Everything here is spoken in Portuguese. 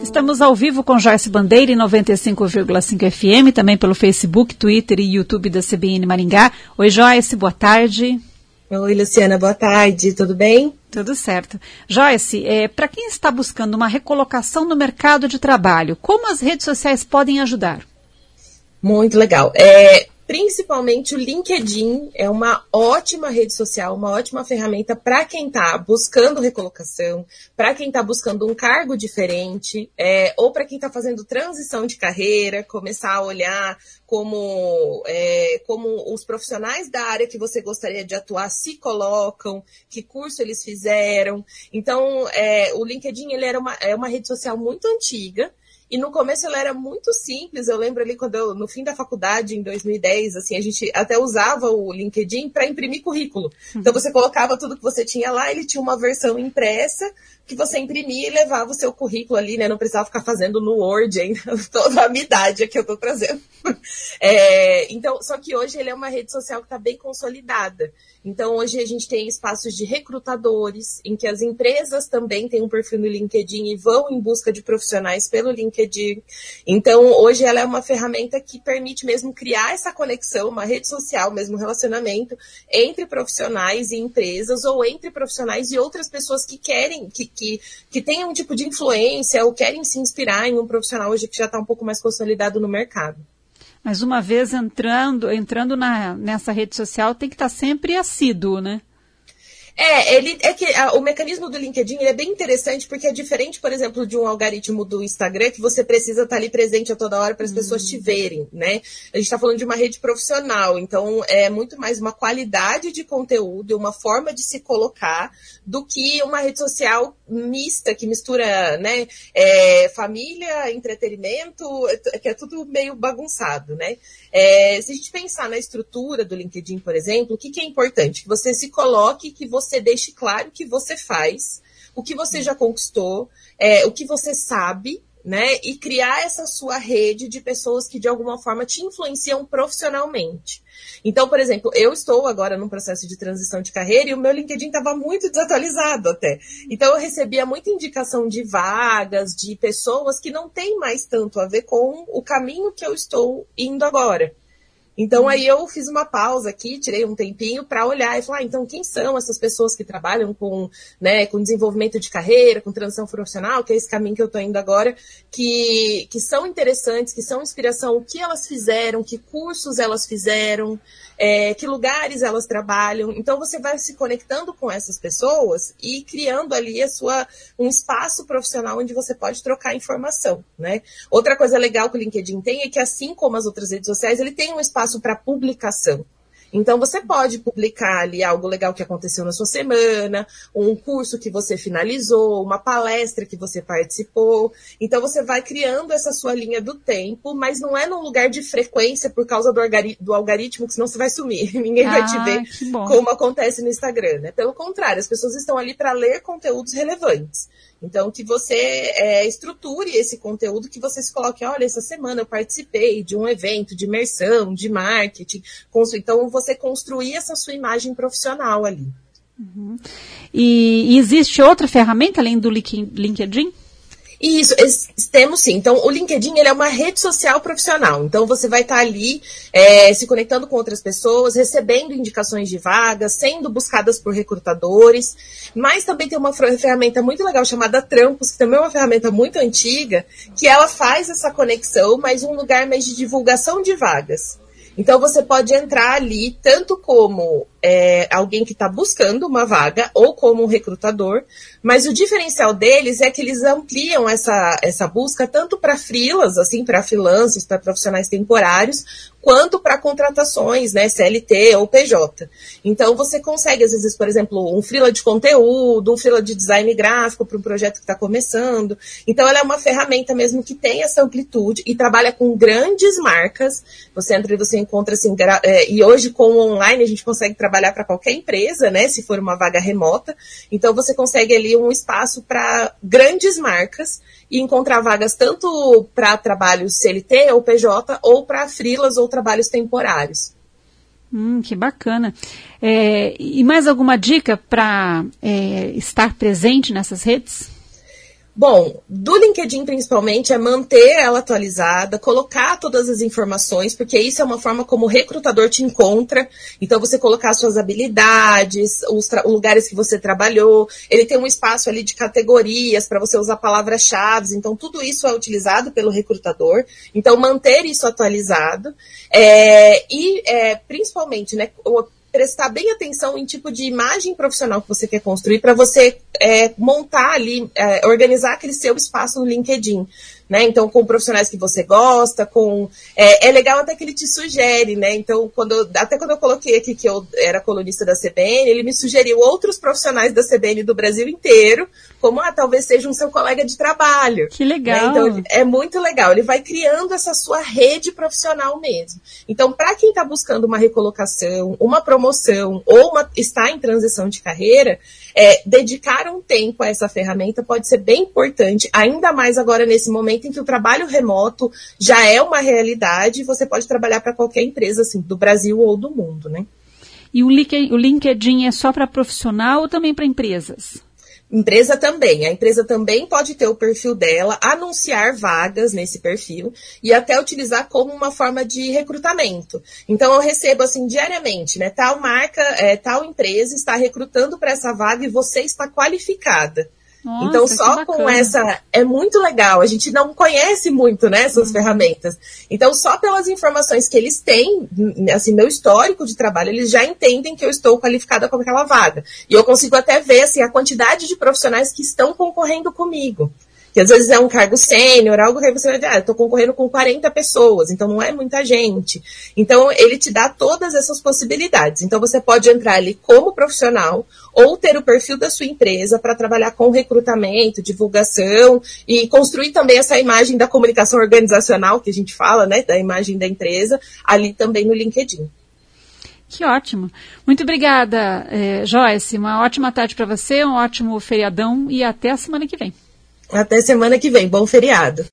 Estamos ao vivo com Joyce Bandeira em 95,5 FM, também pelo Facebook, Twitter e YouTube da CBN Maringá. Oi, Joyce, boa tarde. Oi, Luciana, boa tarde, tudo bem? Tudo certo. Joyce, para quem está buscando uma recolocação no mercado de trabalho, como as redes sociais podem ajudar? Muito legal. Principalmente o LinkedIn é uma ótima rede social, uma ótima ferramenta para quem está buscando recolocação, para quem está buscando um cargo diferente, ou para quem está fazendo transição de carreira, começar a olhar como os profissionais da área que você gostaria de atuar se colocam, que curso eles fizeram. Então, o LinkedIn ele é uma rede social muito antiga. E no começo ela era muito simples, eu lembro ali quando no fim da faculdade, em 2010, assim, a gente até usava o LinkedIn para imprimir currículo. Então você colocava tudo que você tinha lá, ele tinha uma versão impressa que você imprimia e levava o seu currículo ali, né? Não precisava ficar fazendo no Word ainda, toda a minha idade que eu tô trazendo. Então, só que hoje ele é uma rede social que está bem consolidada. Então, hoje a gente tem espaços de recrutadores, em que as empresas também têm um perfil no LinkedIn e vão em busca de profissionais pelo LinkedIn. Então, hoje ela é uma ferramenta que permite mesmo criar essa conexão, uma rede social, mesmo um relacionamento entre profissionais e empresas, ou entre profissionais e outras pessoas que querem, que tenham um tipo de influência ou querem se inspirar em um profissional hoje que já está um pouco mais consolidado no mercado. Mas uma vez entrando nessa rede social, tem que estar sempre assíduo, né? O mecanismo do LinkedIn ele é bem interessante porque é diferente, por exemplo, de um algoritmo do Instagram que você precisa estar ali presente a toda hora para as pessoas te verem, né? A gente está falando de uma rede profissional, então é muito mais uma qualidade de conteúdo, uma forma de se colocar do que uma rede social mista, que mistura, né, família, entretenimento, que é tudo meio bagunçado, né? Se a gente pensar na estrutura do LinkedIn, por exemplo, o que é importante? Que você se coloque, que você deixe claro o que você faz, o que você já conquistou, o que você sabe, né? E criar essa sua rede de pessoas que de alguma forma te influenciam profissionalmente. Então, por exemplo, eu estou agora num processo de transição de carreira e o meu LinkedIn estava muito desatualizado até. Então, eu recebia muita indicação de vagas, de pessoas que não têm mais tanto a ver com o caminho que eu estou indo agora. Então, aí eu fiz uma pausa aqui, tirei um tempinho para olhar e falar, então, quem são essas pessoas que trabalham com desenvolvimento de carreira, com transição profissional, que é esse caminho que eu estou indo agora, que são interessantes, que são inspiração, o que elas fizeram, que cursos elas fizeram, que lugares elas trabalham. Então, você vai se conectando com essas pessoas e criando ali um espaço profissional onde você pode trocar informação, né? Outra coisa legal que o LinkedIn tem é que, assim como as outras redes sociais, ele tem um espaço para publicação. Então, você pode publicar ali algo legal que aconteceu na sua semana, um curso que você finalizou, uma palestra que você participou. Então, você vai criando essa sua linha do tempo, mas não é num lugar de frequência por causa do algoritmo, que senão você vai sumir. Ninguém vai te ver como acontece no Instagram, né? Pelo contrário, as pessoas estão ali para ler conteúdos relevantes. Então, que você estruture esse conteúdo, que você se coloque, olha, essa semana eu participei de um evento de imersão, de marketing. Então, você construir essa sua imagem profissional ali. Uhum. E existe outra ferramenta além do LinkedIn? Isso, temos sim. Então, o LinkedIn ele é uma rede social profissional. Então, você vai estar ali se conectando com outras pessoas, recebendo indicações de vagas, sendo buscadas por recrutadores. Mas também tem uma ferramenta muito legal chamada Trampos, que também é uma ferramenta muito antiga, que ela faz essa conexão, mas um lugar mais de divulgação de vagas. Então, você pode entrar ali tanto como alguém que está buscando uma vaga ou como um recrutador, mas o diferencial deles é que eles ampliam essa busca tanto para freelas, assim, para freelancers, para profissionais temporários, quanto para contratações, né, CLT ou PJ. Então, você consegue, às vezes, por exemplo, um freela de conteúdo, um freela de design gráfico para um projeto que está começando. Então, ela é uma ferramenta mesmo que tem essa amplitude e trabalha com grandes marcas. Você entra e você encontra, assim, e hoje com o online a gente consegue trabalhar para qualquer empresa, né, se for uma vaga remota. Então, você consegue ali um espaço para grandes marcas e encontrar vagas tanto para trabalhos CLT ou PJ ou para freelas ou trabalhos temporários. Que bacana. E mais alguma dica para estar presente nessas redes? Bom, do LinkedIn principalmente é manter ela atualizada, colocar todas as informações, porque isso é uma forma como o recrutador te encontra. Então você colocar suas habilidades, os lugares que você trabalhou, ele tem um espaço ali de categorias para você usar palavras-chave, então tudo isso é utilizado pelo recrutador. Então manter isso atualizado principalmente, né, prestar bem atenção em tipo de imagem profissional que você quer construir para você montar ali, organizar aquele seu espaço no LinkedIn, né? Então, com profissionais que você gosta, é legal até que ele te sugere, né? Então, até quando eu coloquei aqui que eu era colunista da CBN, ele me sugeriu outros profissionais da CBN do Brasil inteiro, como talvez seja um seu colega de trabalho. Que legal. Né? Então, é muito legal. Ele vai criando essa sua rede profissional mesmo. Então, para quem está buscando uma recolocação, uma promoção ou está em transição de carreira, dedicar um tempo a essa ferramenta pode ser bem importante, ainda mais agora nesse momento em que o trabalho remoto já é uma realidade e você pode trabalhar para qualquer empresa, assim, do Brasil ou do mundo, né? E o LinkedIn é só para profissional ou também para empresas? Empresa também. A empresa também pode ter o perfil dela, anunciar vagas nesse perfil e até utilizar como uma forma de recrutamento. Então, eu recebo, assim, diariamente, né? Tal marca, tal empresa está recrutando para essa vaga e você está qualificada. Nossa, então, só com essa, é muito legal. A gente não conhece muito, né, essas ferramentas. Então, só pelas informações que eles têm, assim, meu histórico de trabalho, eles já entendem que eu estou qualificada com aquela vaga. E eu consigo até ver, assim, a quantidade de profissionais que estão concorrendo comigo. Que às vezes é um cargo sênior, algo que aí você vai dizer, eu estou concorrendo com 40 pessoas, então não é muita gente. Então, ele te dá todas essas possibilidades. Então, você pode entrar ali como profissional ou ter o perfil da sua empresa para trabalhar com recrutamento, divulgação e construir também essa imagem da comunicação organizacional que a gente fala, né, da imagem da empresa, ali também no LinkedIn. Que ótimo. Muito obrigada, Joyce. Uma ótima tarde para você, um ótimo feriadão e até a semana que vem. Até semana que vem. Bom feriado.